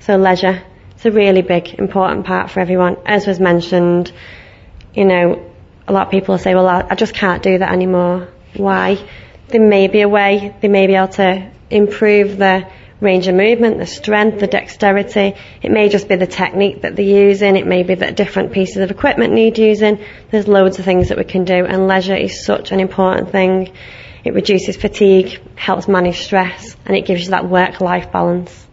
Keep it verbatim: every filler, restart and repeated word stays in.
So leisure, it's a really big, important part for everyone. As was mentioned, you know, a lot of people say, well, I, I just can't do that anymore. Why? There may be a way, they may be able to improve the range of movement, the strength, the dexterity. It may just be the technique that they're using. It may be that different pieces of equipment need using. There's loads of things that we can do, and leisure is such an important thing. It reduces fatigue, helps manage stress, and it gives you that work-life balance.